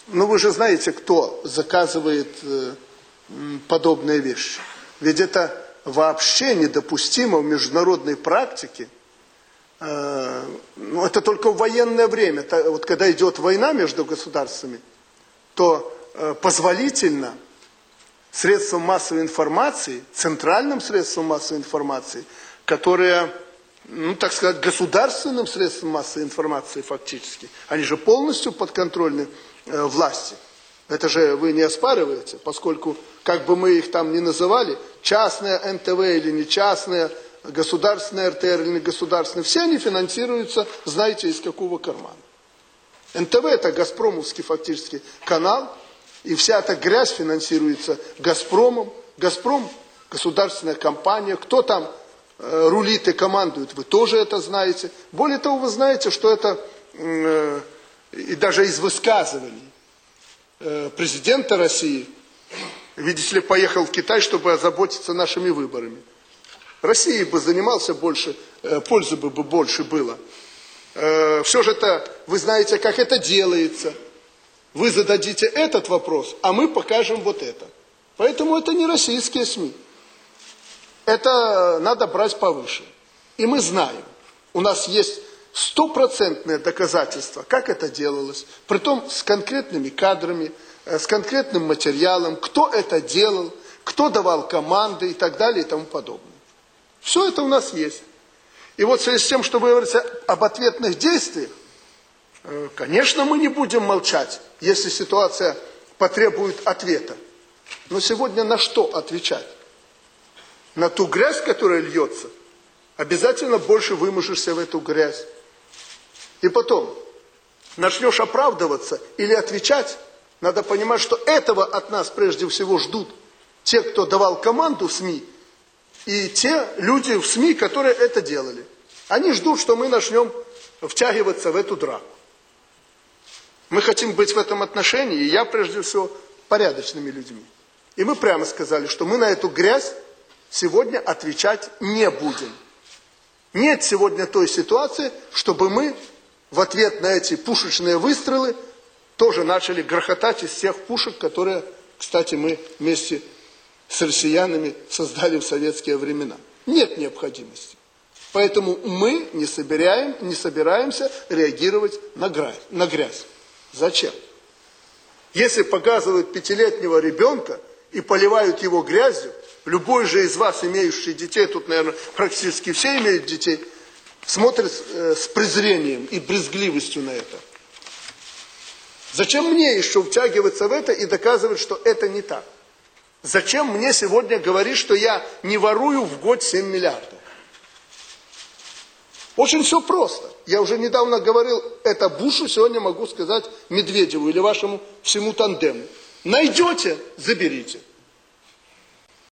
Ну вы же знаете, кто заказывает подобные вещи. Ведь это вообще недопустимо в международной практике. Ну, это только в военное время. Вот когда идет война между государствами, то позволительно средствам массовой информации, центральным средствам массовой информации, которые, ну так сказать, государственным средством массовой информации фактически, они же полностью подконтрольны власти. Это же вы не оспариваете, поскольку, как бы мы их там ни называли, частная НТВ или не частная, государственная РТР или не государственная, все они финансируются, знаете, из какого кармана. НТВ это газпромовский фактически канал, и вся эта грязь финансируется Газпромом. Газпром государственная компания, кто там рулит и командует, вы тоже это знаете. Более того, вы знаете, что это и даже из высказываний президента России, видите ли, поехал в Китай, чтобы озаботиться нашими выборами. России бы занимался больше, пользы бы больше было. Все же это, вы знаете, как это делается. Вы зададите этот вопрос, а мы покажем вот это. Поэтому это не российские СМИ. Это надо брать повыше. И мы знаем, у нас есть стопроцентное доказательство, как это делалось, притом с конкретными кадрами, с конкретным материалом, кто это делал, кто давал команды и так далее и тому подобное. Все это у нас есть. И вот в связи с тем, что вы говорите об ответных действиях, конечно, мы не будем молчать, если ситуация потребует ответа. Но сегодня на что отвечать? На ту грязь, которая льется, обязательно больше выможешься в эту грязь. И потом, начнешь оправдываться или отвечать, надо понимать, что этого от нас прежде всего ждут те, кто давал команду в СМИ, и те люди в СМИ, которые это делали. Они ждут, что мы начнем втягиваться в эту драку. Мы хотим быть в этом отношении, и я прежде всего, порядочными людьми. И мы прямо сказали, что мы на эту грязь сегодня отвечать не будем. Нет сегодня той ситуации, чтобы мы в ответ на эти пушечные выстрелы тоже начали грохотать из тех пушек, которые, кстати, мы вместе с россиянами создали в советские времена. Нет необходимости. Поэтому мы не собираемся реагировать на грязь. Зачем? Если показывают 5-летнего ребенка и поливают его грязью, любой же из вас, имеющий детей, тут, наверное, практически все имеют детей, смотрит с презрением и брезгливостью на это. Зачем мне еще втягиваться в это и доказывать, что это не так? Зачем мне сегодня говорить, что я не ворую в год 7 миллиардов? Очень все просто. Я уже недавно говорил это Бушу, сегодня могу сказать Медведеву или вашему всему тандему. Найдете – заберите.